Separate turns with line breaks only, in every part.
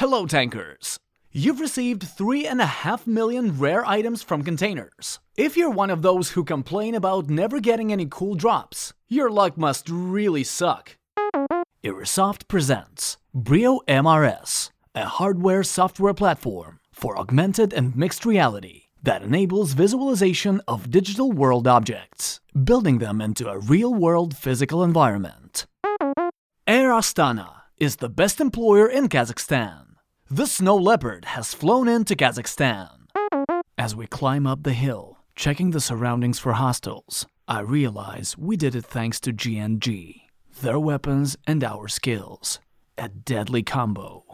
Hello, tankers! You've received 3.5 million rare items from containers. If you're one of those who complain about never getting any cool drops, your luck must really suck. Irisoft presents Brio MRS, a hardware-software platform for augmented and mixed reality that enables visualization of digital world objects, building them into a real-world physical environment. Air Astana is the best employer in Kazakhstan. The Snow Leopard has flown into Kazakhstan. As we climb up the hill, checking the surroundings for hostiles, I realize we did it thanks to GNG, their weapons and our skills. A deadly combo.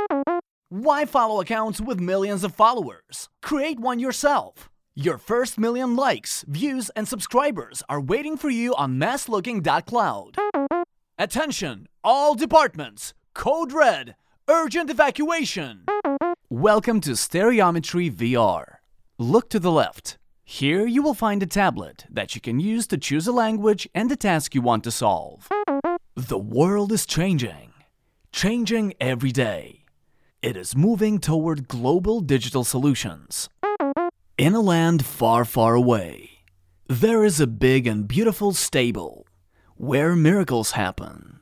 Why follow accounts with millions of followers? Create one yourself. Your first million likes, views, and subscribers are waiting for you on masslooking.cloud. Attention, all departments! Code Red! Urgent evacuation! Welcome to Stereometry VR. Look to the left. Here you will find a tablet that you can use to choose a language and the task you want to solve. The world is changing. Changing every day. It is moving toward global digital solutions. In a land far, far away, there is a big and beautiful stable where miracles happen.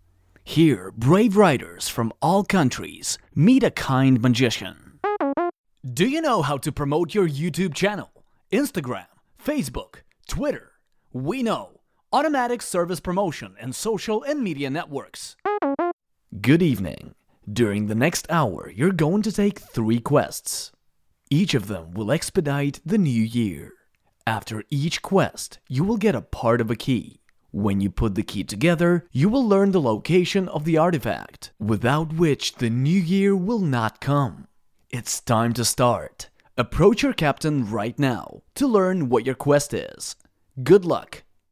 Here, brave riders from all countries meet a kind magician. Do you know how to promote your YouTube channel, Instagram, Facebook, Twitter? We know. Automatic service promotion and social and media networks. Good evening. During the next hour, you're going to take 3 quests. Each of them will expedite the new year. After each quest, you will get a part of a key. When you put the key together, you will learn the location of the artifact, without which the new year will not come. It's time to start. Approach your captain right now to learn what your quest is. Good luck!